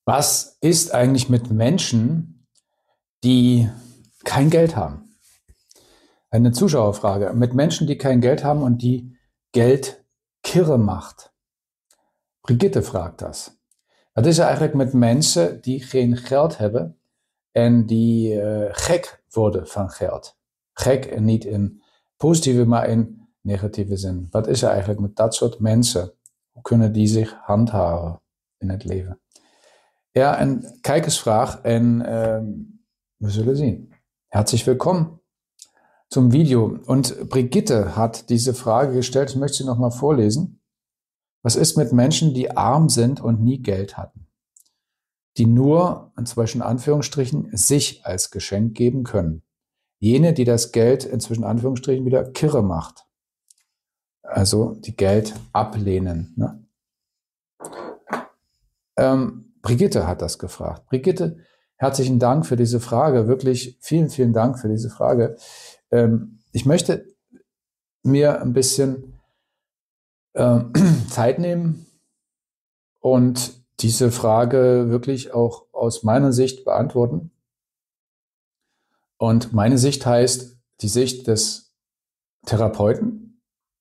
Was ist eigentlich mit Menschen, die kein Geld haben? Eine Zuschauerfrage. Mit Menschen, die kein Geld haben und die Geld kirre macht. Brigitte fragt das. Wat is er eigenlijk met mensen die geen geld hebben en die gek worden van geld? Gek en niet in positieve, maar in negatieve zin. Wat is er eigenlijk met dat soort mensen? Hoe kunnen die zich handhaven in het leven? Ja, een kijkersvraag en wir zullen zien. Herzlich willkommen zum Video. Und Brigitte hat diese Frage gestellt, ich möchte sie nochmal vorlesen. Was ist mit Menschen, die arm sind und nie Geld hatten? Die nur, inzwischen Anführungsstrichen, sich als Geschenk geben können. Jene, die das Geld inzwischen Anführungsstrichen wieder kirre macht. Also die Geld ablehnen. Ne? Brigitte hat das gefragt. Brigitte, herzlichen Dank für diese Frage. Wirklich vielen, vielen Dank für diese Frage. Ich möchte mir ein bisschen Zeit nehmen und diese Frage wirklich auch aus meiner Sicht beantworten. Und meine Sicht heißt die Sicht des Therapeuten,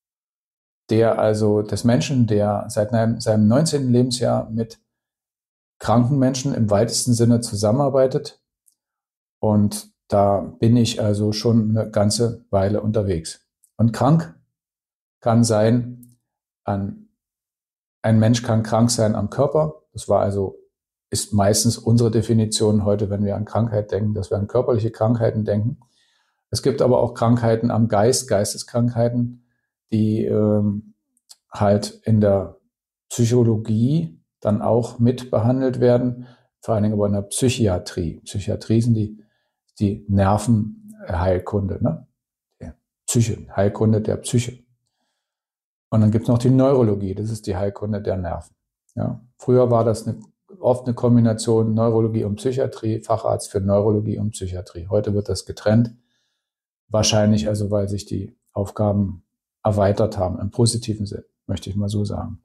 des Menschen, der seit seinem 19. Lebensjahr mit kranken Menschen im weitesten Sinne zusammenarbeitet. Und da bin ich also schon eine ganze Weile unterwegs. Und krank kann sein, ein Mensch kann krank sein am Körper. Ist meistens unsere Definition heute, wenn wir an Krankheit denken, dass wir an körperliche Krankheiten denken. Es gibt aber auch Krankheiten am Geist, Geisteskrankheiten, die halt in der Psychologie dann auch mit behandelt werden, vor allen Dingen aber in der Psychiatrie. Psychiatrie sind die Nervenheilkunde, ne? Heilkunde der Psyche. Und dann gibt es noch die Neurologie, das ist die Heilkunde der Nerven. Ja? Früher war das oft eine Kombination Neurologie und Psychiatrie, Facharzt für Neurologie und Psychiatrie. Heute wird das getrennt, wahrscheinlich also, weil sich die Aufgaben erweitert haben, im positiven Sinn, möchte ich mal so sagen.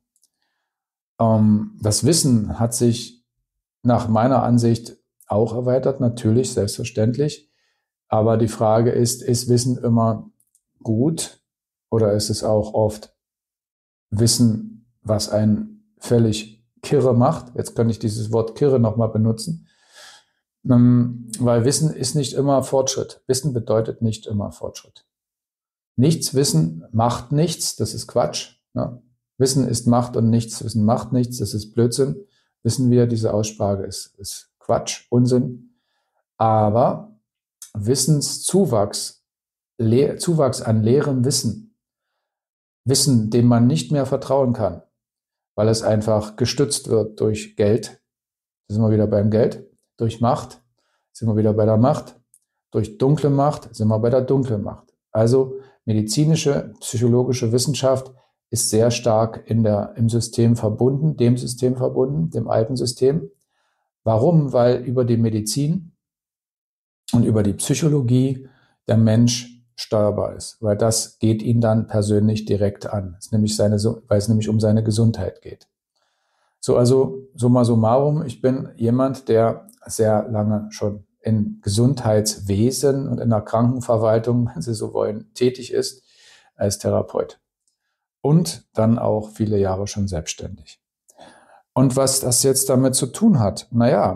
Das Wissen hat sich nach meiner Ansicht auch erweitert, natürlich, selbstverständlich. Aber die Frage ist Wissen immer gut oder ist es auch oft Wissen, was einen völlig kirre macht? Jetzt kann ich dieses Wort kirre nochmal benutzen. Weil Wissen ist nicht immer Fortschritt. Wissen bedeutet nicht immer Fortschritt. Nichts Wissen macht nichts, das ist Quatsch. Ne? Wissen ist Macht und nichts Wissen macht nichts, das ist Blödsinn. Wissen wir, diese Aussprache ist Quatsch, Unsinn. Aber Wissenszuwachs, Zuwachs an leerem Wissen, dem man nicht mehr vertrauen kann, weil es einfach gestützt wird durch Geld, da sind wir wieder beim Geld, durch Macht, sind wir wieder bei der Macht, durch dunkle Macht, sind wir bei der dunklen Macht. Also medizinische, psychologische Wissenschaft ist sehr stark im System verbunden, dem alten System. Warum? Weil über die Medizin und über die Psychologie der Mensch steuerbar ist, weil das geht ihn dann persönlich direkt an, weil es nämlich um seine Gesundheit geht. So, also summa summarum, ich bin jemand, der sehr lange schon in Gesundheitswesen und in der Krankenverwaltung, wenn Sie so wollen, tätig ist als Therapeut. Und dann auch viele Jahre schon selbstständig. Und was das jetzt damit zu tun hat,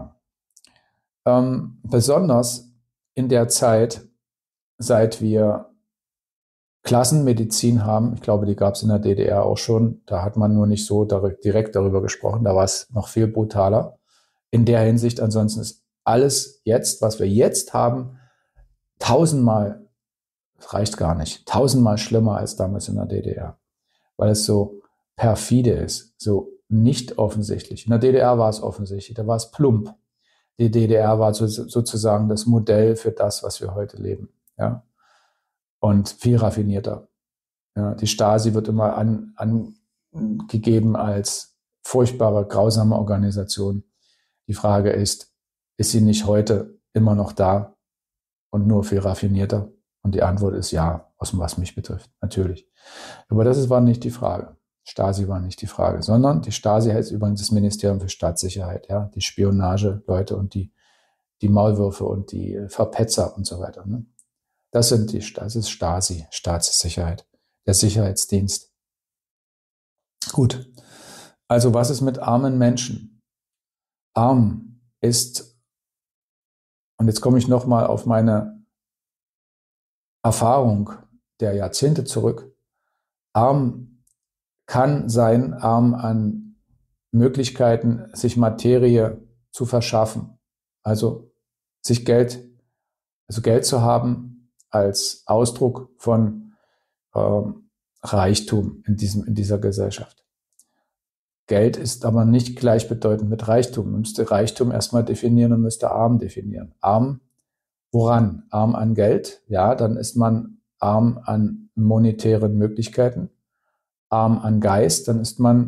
besonders in der Zeit, seit wir Klassenmedizin haben, ich glaube, die gab es in der DDR auch schon, da hat man nur nicht so direkt darüber gesprochen, da war es noch viel brutaler. In der Hinsicht, ansonsten ist alles jetzt, was wir jetzt haben, tausendmal, das reicht gar nicht, tausendmal schlimmer als damals in der DDR, weil es so perfide ist, so nicht offensichtlich. In der DDR war es offensichtlich, da war es plump. Die DDR war sozusagen das Modell für das, was wir heute leben. Ja? Und viel raffinierter. Ja? Die Stasi wird immer angegeben als furchtbare, grausame Organisation. Die Frage ist sie nicht heute immer noch da und nur viel raffinierter? Und die Antwort ist ja, was mich betrifft, natürlich. Aber war nicht die Frage. Stasi war nicht die Frage, sondern die Stasi heißt übrigens das Ministerium für Staatssicherheit, ja, die Spionageleute und die Maulwürfe und die Verpetzer und so weiter. Ne? Das ist Stasi, Staatssicherheit, der Sicherheitsdienst. Gut, also was ist mit armen Menschen? Arm ist, und jetzt komme ich nochmal auf meine Erfahrung der Jahrzehnte zurück, arm kann sein, arm an Möglichkeiten, sich Materie zu verschaffen, also sich Geld zu haben als Ausdruck von Reichtum in dieser Gesellschaft. Geld ist aber nicht gleichbedeutend mit Reichtum. Man müsste Reichtum erstmal definieren und müsste arm definieren. Arm woran? Arm an Geld? Ja, dann ist man arm an monetären Möglichkeiten. Arm an Geist, dann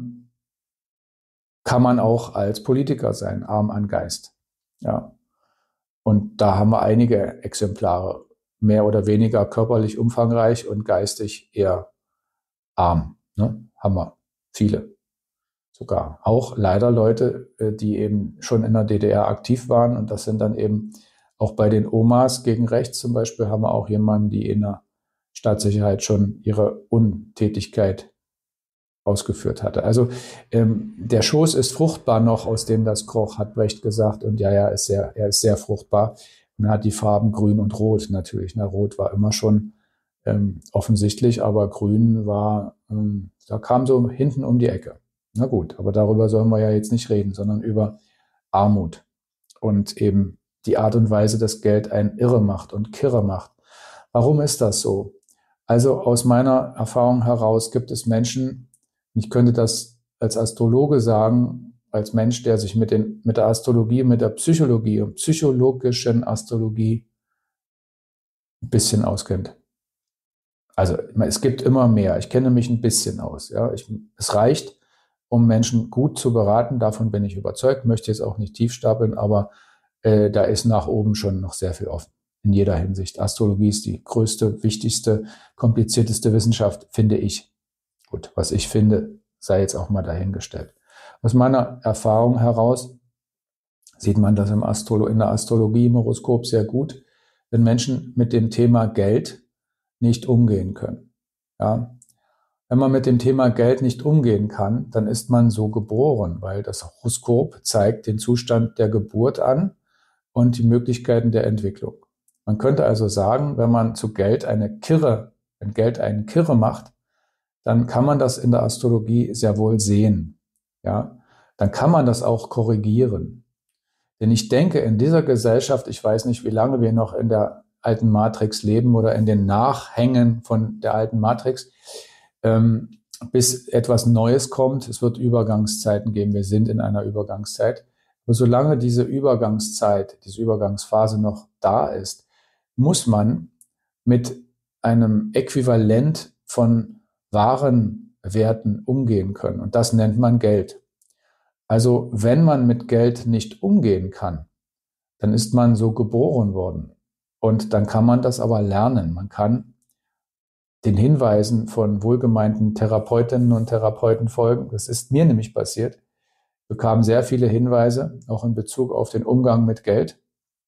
kann man auch als Politiker sein, arm an Geist. Ja. Und da haben wir einige Exemplare, mehr oder weniger körperlich umfangreich und geistig eher arm. Ne? Haben wir viele. Sogar auch leider Leute, die eben schon in der DDR aktiv waren. Und das sind dann eben auch bei den Omas gegen rechts zum Beispiel, haben wir auch jemanden, die in der Staatssicherheit schon ihre Untätigkeit ausgeführt hatte. Also der Schoß ist fruchtbar noch, aus dem das kroch, hat Brecht gesagt. Und ja, er ist sehr fruchtbar. Und er hat die Farben Grün und Rot natürlich. Na, Rot war immer schon offensichtlich, aber Grün war, da kam so hinten um die Ecke. Na gut, aber darüber sollen wir ja jetzt nicht reden, sondern über Armut und eben die Art und Weise, dass Geld einen irre macht und kirre macht. Warum ist das so? Also aus meiner Erfahrung heraus gibt es Menschen, ich könnte das als Astrologe sagen, als Mensch, der sich mit der Astrologie, mit der Psychologie und psychologischen Astrologie ein bisschen auskennt. Also es gibt immer mehr. Ich kenne mich ein bisschen aus. Ja. Es reicht, um Menschen gut zu beraten. Davon bin ich überzeugt. Möchte jetzt auch nicht tief stapeln, aber da ist nach oben schon noch sehr viel offen. In jeder Hinsicht. Astrologie ist die größte, wichtigste, komplizierteste Wissenschaft, finde ich. Gut, was ich finde, sei jetzt auch mal dahingestellt. Aus meiner Erfahrung heraus sieht man das in der Astrologie, im Horoskop sehr gut, wenn Menschen mit dem Thema Geld nicht umgehen können. Ja? Wenn man mit dem Thema Geld nicht umgehen kann, dann ist man so geboren, weil das Horoskop zeigt den Zustand der Geburt an und die Möglichkeiten der Entwicklung. Man könnte also sagen, wenn Geld einen Kirre macht, dann kann man das in der Astrologie sehr wohl sehen. Ja? Dann kann man das auch korrigieren. Denn ich denke, in dieser Gesellschaft, ich weiß nicht, wie lange wir noch in der alten Matrix leben oder in den Nachhängen von der alten Matrix, bis etwas Neues kommt. Es wird Übergangszeiten geben. Wir sind in einer Übergangszeit. Aber solange diese Übergangsphase noch da ist, muss man mit einem Äquivalent von Warenwerten umgehen können. Und das nennt man Geld. Also wenn man mit Geld nicht umgehen kann, dann ist man so geboren worden. Und dann kann man das aber lernen. Man kann den Hinweisen von wohlgemeinten Therapeutinnen und Therapeuten folgen. Das ist mir nämlich passiert. Ich bekam sehr viele Hinweise, auch in Bezug auf den Umgang mit Geld.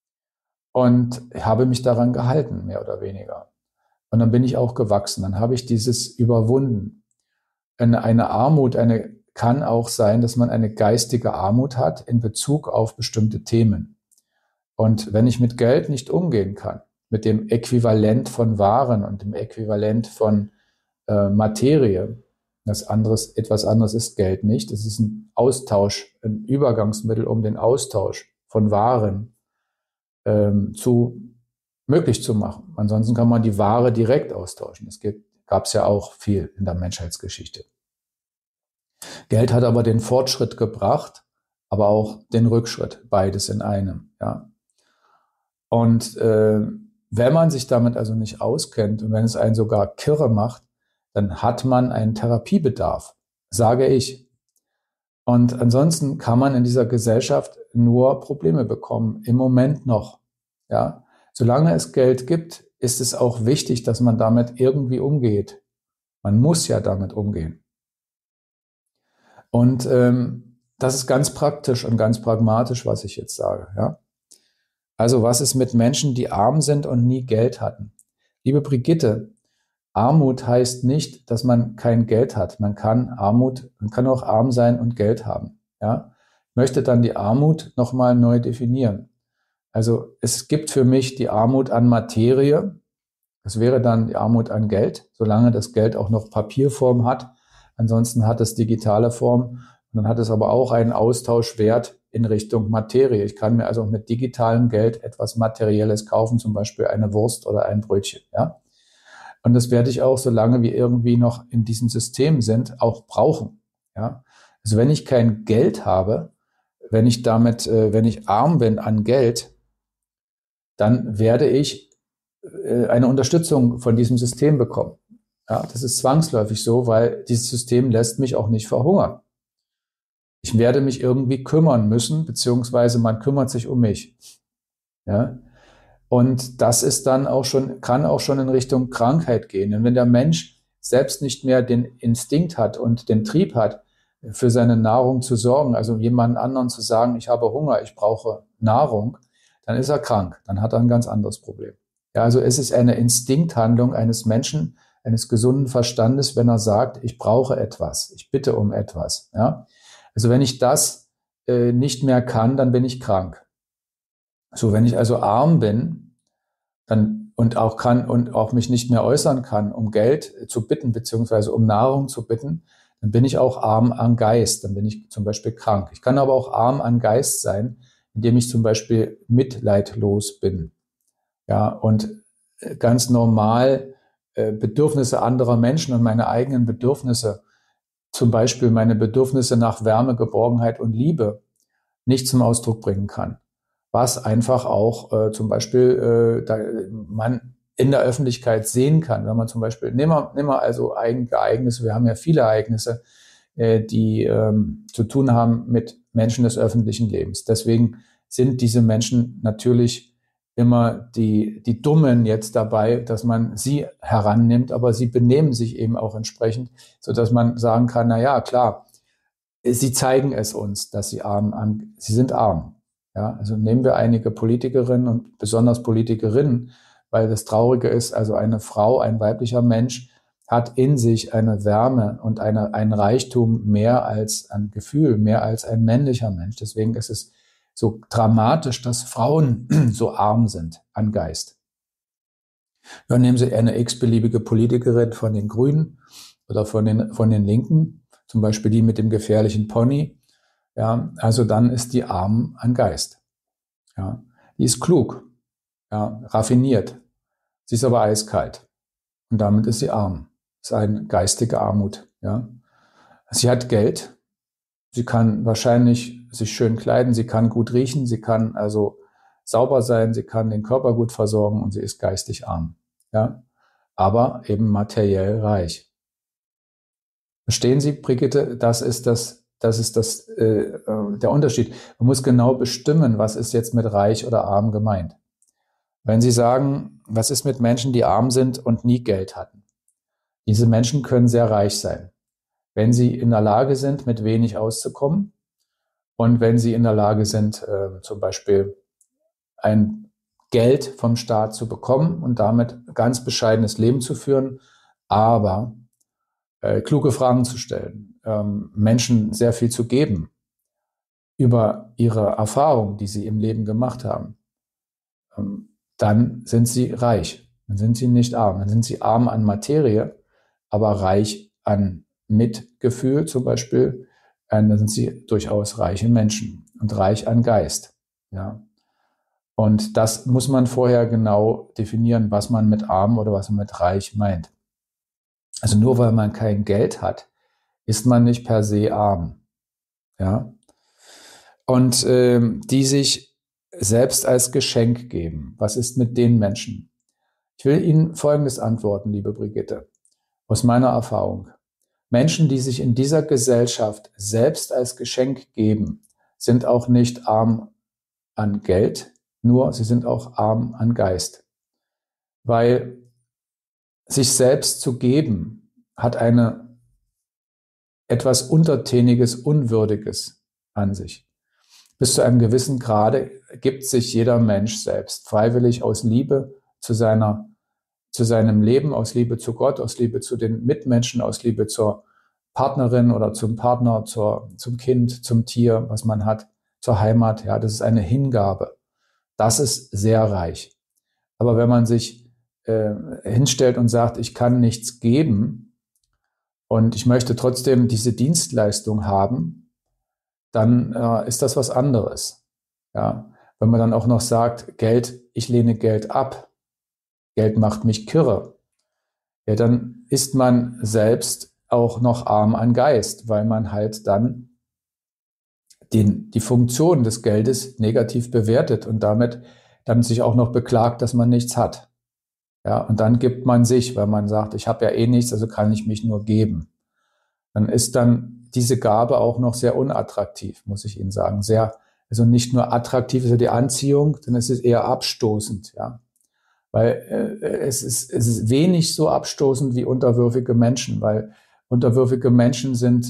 Und habe mich daran gehalten, mehr oder weniger. Und dann bin ich auch gewachsen. Dann habe ich dieses überwunden. Eine Armut, kann auch sein, dass man eine geistige Armut hat in Bezug auf bestimmte Themen. Und wenn ich mit Geld nicht umgehen kann, mit dem Äquivalent von Waren und dem Äquivalent von Materie, etwas anderes ist Geld nicht. Es ist ein Austausch, ein Übergangsmittel, um den Austausch von Waren möglich zu machen. Ansonsten kann man die Ware direkt austauschen. Gab es ja auch viel in der Menschheitsgeschichte. Geld hat aber den Fortschritt gebracht, aber auch den Rückschritt, beides in einem. Ja. Und wenn man sich damit also nicht auskennt und wenn es einen sogar kirre macht, dann hat man einen Therapiebedarf, sage ich. Und ansonsten kann man in dieser Gesellschaft nur Probleme bekommen, im Moment noch. Ja. Solange es Geld gibt, ist es auch wichtig, dass man damit irgendwie umgeht. Man muss ja damit umgehen. Und das ist ganz praktisch und ganz pragmatisch, was ich jetzt sage. Ja? Also was ist mit Menschen, die arm sind und nie Geld hatten? Liebe Brigitte, Armut heißt nicht, dass man kein Geld hat. Man kann auch arm sein und Geld haben. Ja? Ich möchte dann die Armut nochmal neu definieren. Also es gibt für mich die Armut an Materie. Das wäre dann die Armut an Geld, solange das Geld auch noch Papierform hat. Ansonsten hat es digitale Form. Und dann hat es aber auch einen Austauschwert in Richtung Materie. Ich kann mir also mit digitalem Geld etwas Materielles kaufen, zum Beispiel eine Wurst oder ein Brötchen. Ja? Und das werde ich auch, solange wir irgendwie noch in diesem System sind, auch brauchen. Ja? Also wenn ich kein Geld habe, wenn ich arm bin an Geld, dann werde ich eine Unterstützung von diesem System bekommen. Ja, das ist zwangsläufig so, weil dieses System lässt mich auch nicht verhungern. Ich werde mich irgendwie kümmern müssen, beziehungsweise man kümmert sich um mich. Ja? Und das ist dann kann auch schon in Richtung Krankheit gehen. Und wenn der Mensch selbst nicht mehr den Instinkt hat und den Trieb hat, für seine Nahrung zu sorgen, also jemand anderen zu sagen, ich habe Hunger, ich brauche Nahrung, dann ist er krank, dann hat er ein ganz anderes Problem. Ja, also es ist eine Instinkthandlung eines Menschen, eines gesunden Verstandes, wenn er sagt, ich brauche etwas, ich bitte um etwas. Ja? Also wenn ich das nicht mehr kann, dann bin ich krank. So, wenn ich also arm bin, dann und auch mich nicht mehr äußern kann, um Geld zu bitten, beziehungsweise um Nahrung zu bitten, dann bin ich auch arm an Geist, dann bin ich zum Beispiel krank. Ich kann aber auch arm an Geist sein, indem ich zum Beispiel mitleidlos bin. Ja, und ganz normal Bedürfnisse anderer Menschen und meine eigenen Bedürfnisse, zum Beispiel meine Bedürfnisse nach Wärme, Geborgenheit und Liebe, nicht zum Ausdruck bringen kann. Was einfach auch zum Beispiel man in der Öffentlichkeit sehen kann. Wenn man zum Beispiel, nehmen wir also Ereignisse, wir haben ja viele Ereignisse, die zu tun haben mit Menschen des öffentlichen Lebens. Deswegen sind diese Menschen natürlich immer die Dummen jetzt dabei, dass man sie herannimmt, aber sie benehmen sich eben auch entsprechend, so dass man sagen kann, na ja, klar, sie zeigen es uns, dass sie sind arm. Ja, also nehmen wir einige Politikerinnen und besonders Politikerinnen, weil das Traurige ist, also eine Frau, ein weiblicher Mensch hat in sich eine Wärme und ein Reichtum mehr als ein Gefühl, mehr als ein männlicher Mensch. Deswegen ist es so dramatisch, dass Frauen so arm sind an Geist. Dann nehmen Sie eine x-beliebige Politikerin von den Grünen oder von den Linken, zum Beispiel die mit dem gefährlichen Pony. Ja, also dann ist die arm an Geist. Ja, die ist klug, ja, raffiniert. Sie ist aber eiskalt. Und damit ist sie arm. Das ist eine geistige Armut. Ja. Sie hat Geld. Sie kann wahrscheinlich sich schön kleiden. Sie kann gut riechen. Sie kann also sauber sein. Sie kann den Körper gut versorgen und sie ist geistig arm. Ja. Aber eben materiell reich. Verstehen Sie, Brigitte? Das ist der Unterschied. Man muss genau bestimmen, was ist jetzt mit reich oder arm gemeint. Wenn Sie sagen, was ist mit Menschen, die arm sind und nie Geld hatten? Diese Menschen können sehr reich sein, wenn sie in der Lage sind, mit wenig auszukommen und wenn sie in der Lage sind, zum Beispiel ein Geld vom Staat zu bekommen und damit ganz bescheidenes Leben zu führen, aber kluge Fragen zu stellen, Menschen sehr viel zu geben über ihre Erfahrungen, die sie im Leben gemacht haben. Dann sind sie reich, dann sind sie nicht arm, dann sind sie arm an Materie, aber reich an Mitgefühl zum Beispiel, dann sind sie durchaus reiche Menschen und reich an Geist. Ja. Und das muss man vorher genau definieren, was man mit arm oder was man mit reich meint. Also nur weil man kein Geld hat, ist man nicht per se arm. Ja. Und die sich selbst als Geschenk geben. Was ist mit den Menschen? Ich will Ihnen Folgendes antworten, liebe Brigitte, aus meiner Erfahrung. Menschen, die sich in dieser Gesellschaft selbst als Geschenk geben, sind auch nicht arm an Geld, nur sie sind auch arm an Geist. Weil sich selbst zu geben hat eine etwas Untertäniges, Unwürdiges an sich. Bis zu einem gewissen Grade gibt sich jeder Mensch selbst freiwillig aus Liebe zu seinem Leben, aus Liebe zu Gott, aus Liebe zu den Mitmenschen, aus Liebe zur Partnerin oder zum Partner, zum Kind, zum Tier, was man hat, zur Heimat. Ja, das ist eine Hingabe. Das ist sehr reich. Aber wenn man sich hinstellt und sagt, ich kann nichts geben und ich möchte trotzdem diese Dienstleistung haben, dann ist das was anderes. Ja, wenn man dann auch noch sagt, Geld, ich lehne Geld ab, Geld macht mich kirre, ja, dann ist man selbst auch noch arm an Geist, weil man halt dann die Funktion des Geldes negativ bewertet und damit dann sich auch noch beklagt, dass man nichts hat. Ja, und dann gibt man sich, weil man sagt, ich habe ja eh nichts, also kann ich mich nur geben. Dann ist dann diese Gabe auch noch sehr unattraktiv, muss ich Ihnen sagen. Also nicht nur attraktiv ist ja die Anziehung, sondern es ist eher abstoßend, ja. Weil es ist wenig so abstoßend wie unterwürfige Menschen, weil unterwürfige Menschen sind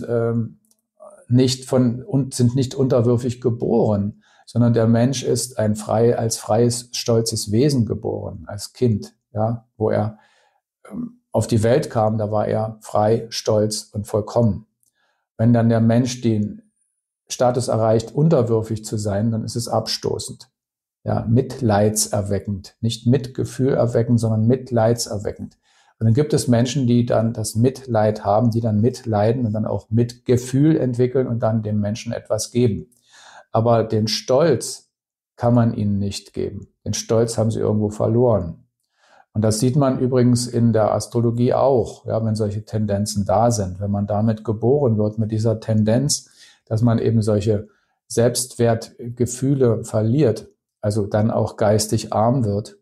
nicht unterwürfig geboren, sondern der Mensch ist als freies, stolzes Wesen geboren, als Kind, ja, wo er auf die Welt kam, da war er frei, stolz und vollkommen. Wenn dann der Mensch den Status erreicht, unterwürfig zu sein, dann ist es abstoßend, ja, mitleidserweckend, nicht Mitgefühl erweckend, sondern mitleidserweckend. Und dann gibt es Menschen, die dann das Mitleid haben, die dann mitleiden und dann auch Mitgefühl entwickeln und dann dem Menschen etwas geben. Aber den Stolz kann man ihnen nicht geben. Den Stolz haben sie irgendwo verloren. Und das sieht man übrigens in der Astrologie auch, ja, wenn solche Tendenzen da sind. Wenn man damit geboren wird, mit dieser Tendenz, dass man eben solche Selbstwertgefühle verliert, also dann auch geistig arm wird,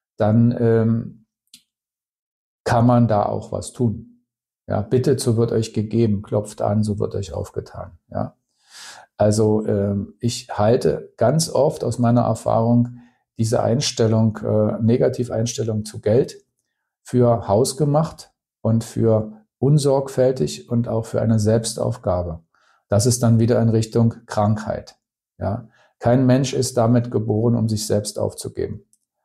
dann kann man da auch was tun. Ja, bittet, so wird euch gegeben, klopft an, so wird euch aufgetan. Ja, also ich halte ganz oft aus meiner Erfahrung diese Einstellung, Negativeinstellung zu Geld für hausgemacht und für unsorgfältig und auch für eine Selbstaufgabe. Das ist dann wieder in Richtung Krankheit. Ja, kein Mensch ist damit geboren, um sich selbst aufzugeben.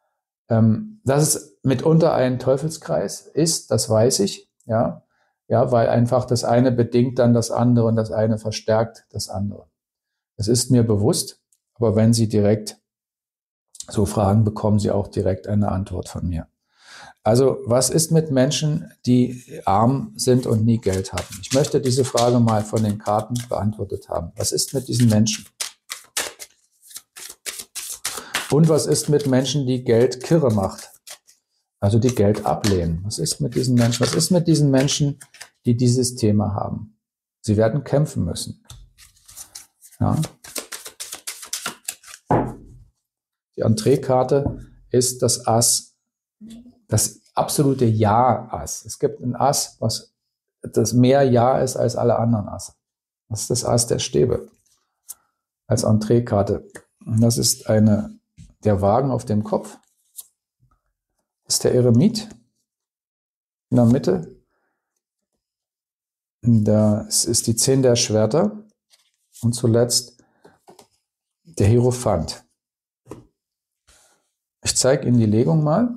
Dass es mitunter ein Teufelskreis ist, das weiß ich, ja, weil einfach das eine bedingt dann das andere und das eine verstärkt das andere. Das ist mir bewusst, aber wenn Sie direkt so fragen, bekommen Sie auch direkt eine Antwort von mir. Also, was ist mit Menschen, die arm sind und nie Geld haben? Ich möchte diese Frage mal von den Karten beantwortet haben. Was ist mit diesen Menschen? Und was ist mit Menschen, die Geld kirre macht? Also die Geld ablehnen. Was ist mit diesen Menschen? Was ist mit diesen Menschen, die dieses Thema haben? Sie werden kämpfen müssen. Ja. Die Entreekarte ist das Ass, das absolute Ja-Ass. Es gibt ein Ass, das mehr Ja ist als alle anderen Asse. Das ist das Ass der Stäbe als Entreekarte. Und das ist der Wagen auf dem Kopf. Das ist der Eremit in der Mitte. Das ist die 10 der Schwerter. Und zuletzt der Hierophant. Ich zeige Ihnen die Legung mal.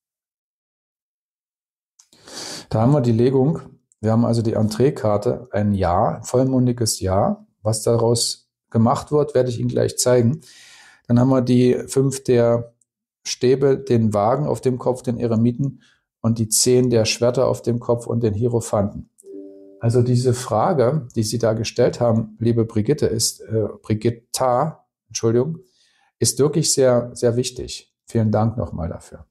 Da haben wir die Legung. Wir haben also die Entreekarte, ein Ja, ein vollmundiges Ja. Was daraus gemacht wird, werde ich Ihnen gleich zeigen. Dann haben wir die 5 der Stäbe, den Wagen auf dem Kopf, den Eremiten und die 10 der Schwerter auf dem Kopf und den Hierophanten. Also diese Frage, die Sie da gestellt haben, liebe Brigitta, ist wirklich sehr, sehr wichtig. Vielen Dank nochmal dafür.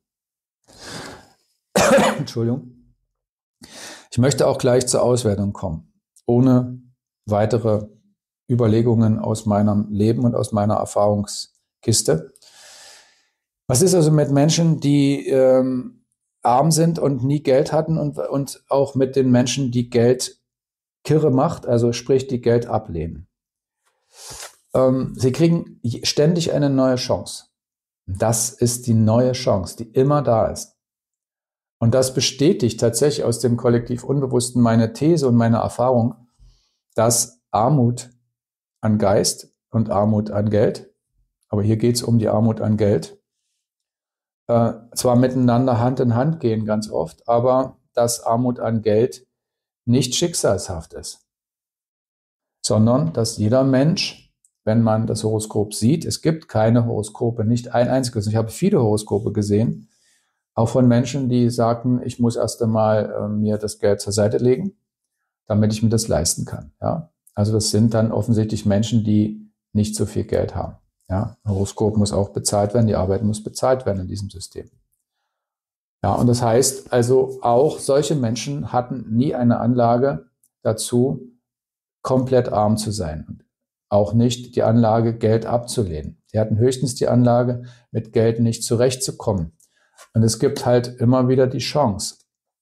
Entschuldigung. Ich möchte auch gleich zur Auswertung kommen, ohne weitere Überlegungen aus meinem Leben und aus meiner Erfahrungskiste. Was ist also mit Menschen, die arm sind und nie Geld hatten und auch mit den Menschen, die Geld kirre macht, also sprich, die Geld ablehnen? Sie kriegen ständig eine neue Chance. Das ist die neue Chance, die immer da ist. Und das bestätigt tatsächlich aus dem Kollektiv Unbewussten meine These und meine Erfahrung, dass Armut an Geist und Armut an Geld, aber hier geht es um die Armut an Geld, zwar miteinander Hand in Hand gehen ganz oft, aber dass Armut an Geld nicht schicksalshaft ist, sondern dass jeder Mensch, wenn man das Horoskop sieht, es gibt keine Horoskope, nicht ein einziges. Ich habe viele Horoskope gesehen, auch von Menschen, die sagten, ich muss erst einmal mir das Geld zur Seite legen, damit ich mir das leisten kann. Ja? Also das sind dann offensichtlich Menschen, die nicht so viel Geld haben. Ja? Ein Horoskop muss auch bezahlt werden, die Arbeit muss bezahlt werden in diesem System. Ja, und das heißt also, auch solche Menschen hatten nie eine Anlage dazu, komplett arm zu sein. Und auch nicht die Anlage, Geld abzulehnen. Sie hatten höchstens die Anlage, mit Geld nicht zurechtzukommen. Und es gibt halt immer wieder die Chance.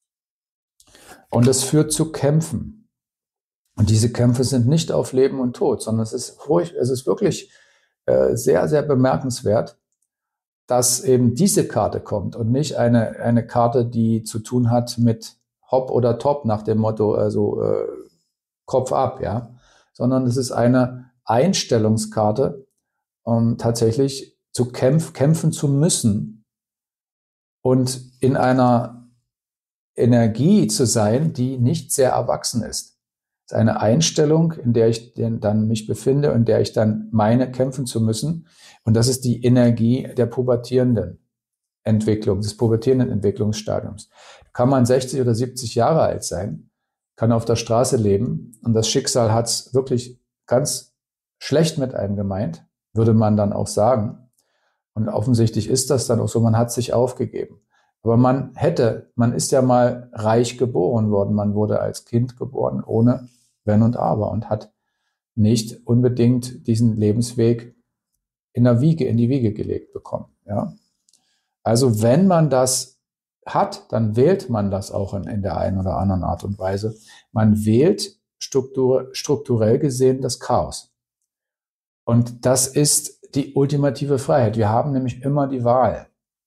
Und es führt zu Kämpfen. Und diese Kämpfe sind nicht auf Leben und Tod, sondern es ist wirklich sehr, sehr bemerkenswert, dass eben diese Karte kommt und nicht eine Karte, die zu tun hat mit Hop oder Top, nach dem Motto, also Kopf ab, ja, sondern es ist eine Einstellungskarte, um tatsächlich zu kämpfen zu müssen und in einer Energie zu sein, die nicht sehr erwachsen ist. Es ist eine Einstellung, in der ich dann mich befinde, in der ich dann meine, kämpfen zu müssen. Und das ist die Energie der pubertierenden Entwicklung, des pubertierenden Entwicklungsstadiums. Kann man 60 oder 70 Jahre alt sein, kann auf der Straße leben und das Schicksal hat es wirklich ganz schlecht mit einem gemeint, würde man dann auch sagen. Und offensichtlich ist das dann auch so, man hat sich aufgegeben. Aber man ist ja mal reich geboren worden, man wurde als Kind geboren, ohne Wenn und Aber und hat nicht unbedingt diesen Lebensweg in die Wiege gelegt bekommen. Ja? Also wenn man das hat, dann wählt man das auch in der einen oder anderen Art und Weise. Man wählt strukturell gesehen das Chaos. Und das ist die ultimative Freiheit. Wir haben nämlich immer die Wahl.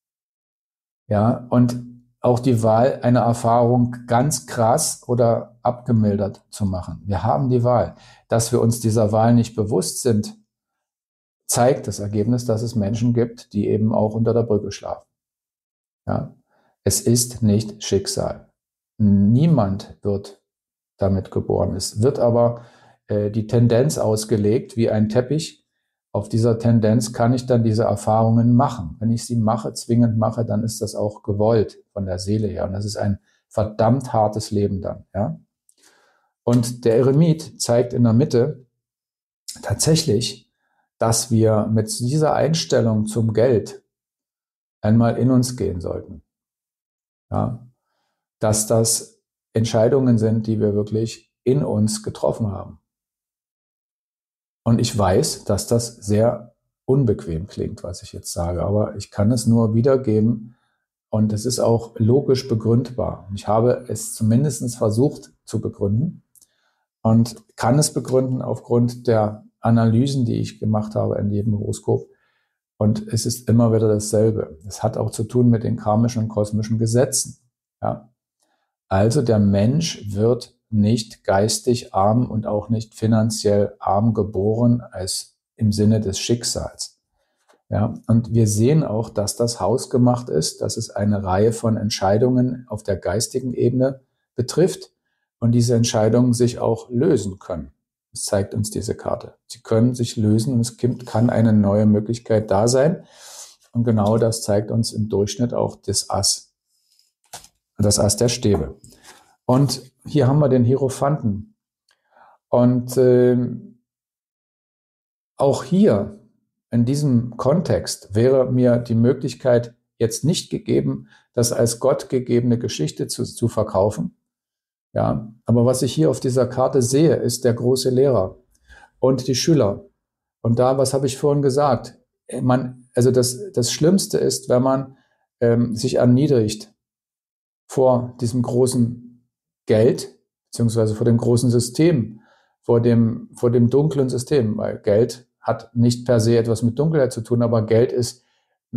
Ja, und auch die Wahl, eine Erfahrung ganz krass oder abgemildert zu machen. Wir haben die Wahl. Dass wir uns dieser Wahl nicht bewusst sind, zeigt das Ergebnis, dass es Menschen gibt, die eben auch unter der Brücke schlafen. Ja, es ist nicht Schicksal. Niemand wird damit geboren. Es wird aber die Tendenz ausgelegt, wie ein Teppich. Auf dieser Tendenz kann ich dann diese Erfahrungen machen. Wenn ich sie mache, zwingend mache, dann ist das auch gewollt von der Seele her. Und das ist ein verdammt hartes Leben dann. Ja? Und der Eremit zeigt in der Mitte tatsächlich, dass wir mit dieser Einstellung zum Geld einmal in uns gehen sollten. Ja? Dass das Entscheidungen sind, die wir wirklich in uns getroffen haben. Und ich weiß, dass das sehr unbequem klingt, was ich jetzt sage, aber ich kann es nur wiedergeben und es ist auch logisch begründbar. Ich habe es zumindest versucht zu begründen und kann es begründen aufgrund der Analysen, die ich gemacht habe in jedem Horoskop. Und es ist immer wieder dasselbe. Es hat auch zu tun mit den karmischen und kosmischen Gesetzen. Ja? Also der Mensch wird nicht geistig arm und auch nicht finanziell arm geboren als im Sinne des Schicksals. Ja, und wir sehen auch, dass das hausgemacht ist, dass es eine Reihe von Entscheidungen auf der geistigen Ebene betrifft und diese Entscheidungen sich auch lösen können. Das zeigt uns diese Karte. Sie können sich lösen und es kann eine neue Möglichkeit da sein. Und genau das zeigt uns im Durchschnitt auch das Ass der Stäbe. Und hier haben wir den Hierophanten. Und auch hier in diesem Kontext wäre mir die Möglichkeit jetzt nicht gegeben, das als Gott gegebene Geschichte zu verkaufen. Ja, aber was ich hier auf dieser Karte sehe, ist der große Lehrer und die Schüler. Und da, was habe ich vorhin gesagt? Also das Schlimmste ist, wenn man sich erniedrigt vor diesem großen Geld, beziehungsweise vor dem großen System, vor dem dunklen System, weil Geld hat nicht per se etwas mit Dunkelheit zu tun, aber Geld ist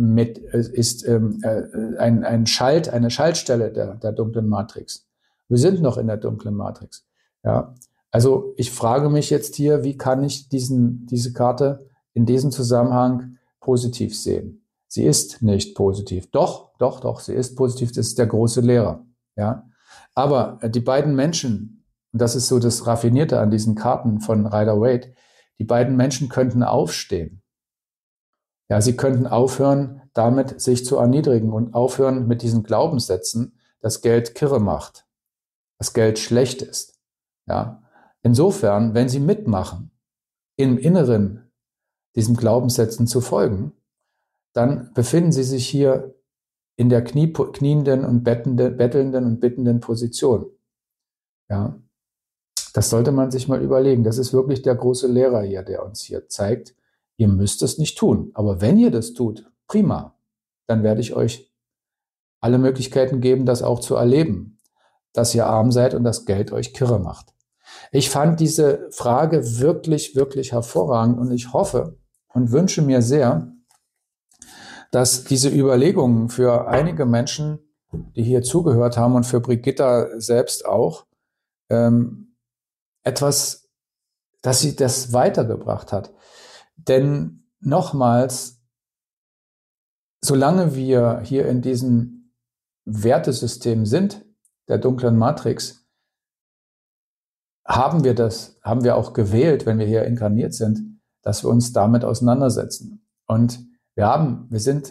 eine Schaltstelle der dunklen Matrix. Wir sind noch in der dunklen Matrix. Ja? Also ich frage mich jetzt hier, wie kann ich diese Karte in diesem Zusammenhang positiv sehen? Sie ist nicht positiv. Doch, sie ist positiv. Das ist der große Lehrer. Ja? Aber die beiden Menschen, und das ist so das Raffinierte an diesen Karten von Rider-Waite, die beiden Menschen könnten aufstehen. Ja, sie könnten aufhören, damit sich zu erniedrigen und aufhören mit diesen Glaubenssätzen, dass Geld kirre macht, dass Geld schlecht ist. Ja. Insofern, wenn sie mitmachen, im Inneren diesen Glaubenssätzen zu folgen, dann befinden sie sich hier in der knienden und bettelnden und bittenden Position. Ja. Das sollte man sich mal überlegen. Das ist wirklich der große Lehrer hier, der uns hier zeigt, ihr müsst es nicht tun. Aber wenn ihr das tut, prima, dann werde ich euch alle Möglichkeiten geben, das auch zu erleben, dass ihr arm seid und das Geld euch kirre macht. Ich fand diese Frage wirklich, wirklich hervorragend und ich hoffe und wünsche mir sehr, dass diese Überlegungen für einige Menschen, die hier zugehört haben und für Brigitta selbst auch, etwas, dass sie das weitergebracht hat. Denn nochmals, solange wir hier in diesem Wertesystem sind, der dunklen Matrix, haben wir auch gewählt, wenn wir hier inkarniert sind, dass wir uns damit auseinandersetzen. Und wir sind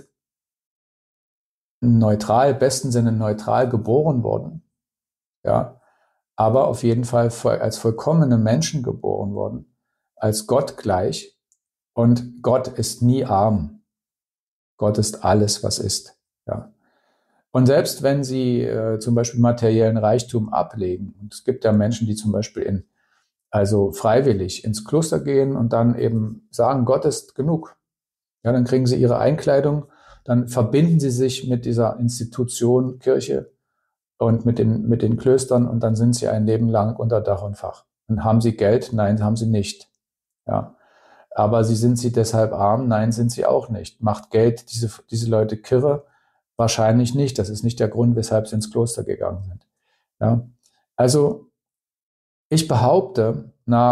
neutral, im besten Sinne neutral geboren worden. Ja, aber auf jeden Fall als vollkommene Menschen geboren worden, als Gott gleich. Und Gott ist nie arm. Gott ist alles, was ist. Ja. Und selbst wenn sie zum Beispiel materiellen Reichtum ablegen, und es gibt ja Menschen, die zum Beispiel also freiwillig ins Kloster gehen und dann eben sagen, Gott ist genug. Ja, dann kriegen sie ihre Einkleidung, dann verbinden sie sich mit dieser Institution Kirche und mit den Klöstern und dann sind sie ein Leben lang unter Dach und Fach. Und haben sie Geld? Nein, haben sie nicht. Ja. Aber sind sie deshalb arm? Nein, sind sie auch nicht. Macht Geld diese Leute kirre? Wahrscheinlich nicht. Das ist nicht der Grund, weshalb sie ins Kloster gegangen sind. Ja. Also ich behaupte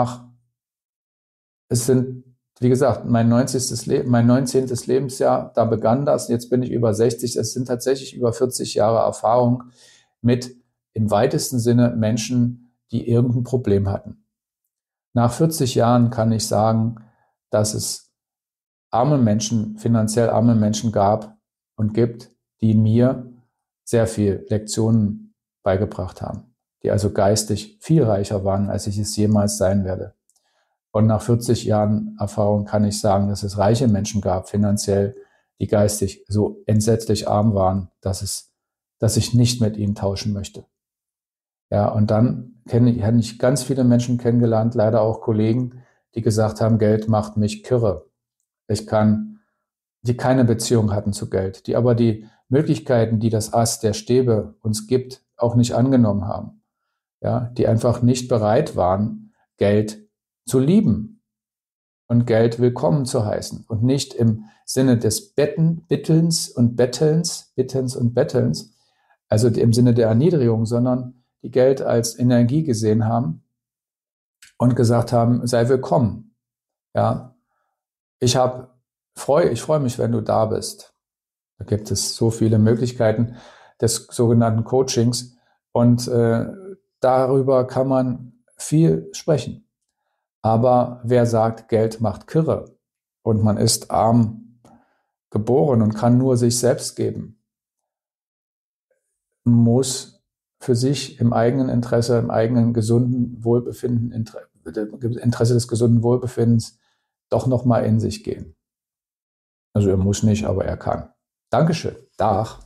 es sind, wie gesagt, mein 19. Lebensjahr, da begann das, jetzt bin ich über 60, es sind tatsächlich über 40 Jahre Erfahrung mit im weitesten Sinne Menschen, die irgendein Problem hatten. Nach 40 Jahren kann ich sagen, dass es finanziell arme Menschen gab und gibt, die mir sehr viel Lektionen beigebracht haben, die also geistig viel reicher waren, als ich es jemals sein werde. Und nach 40 Jahren Erfahrung kann ich sagen, dass es reiche Menschen gab, finanziell, die geistig so entsetzlich arm waren, dass ich nicht mit ihnen tauschen möchte. Ja, und dann habe ich ganz viele Menschen kennengelernt, leider auch Kollegen, die gesagt haben, Geld macht mich kirre. Die keine Beziehung hatten zu Geld, die aber die Möglichkeiten, die das Ass der Stäbe uns gibt, auch nicht angenommen haben. Ja, die einfach nicht bereit waren, Geld zu lieben und Geld willkommen zu heißen und nicht im Sinne des Bittens und Bettelns, also im Sinne der Erniedrigung, sondern die Geld als Energie gesehen haben und gesagt haben, sei willkommen. Ja, ich freue mich, wenn du da bist. Da gibt es so viele Möglichkeiten des sogenannten Coachings und darüber kann man viel sprechen. Aber wer sagt, Geld macht kirre und man ist arm geboren und kann nur sich selbst geben, muss für sich im eigenen Interesse, im eigenen gesunden Wohlbefinden, Interesse des gesunden Wohlbefindens doch nochmal in sich gehen. Also er muss nicht, aber er kann. Dankeschön. Dach.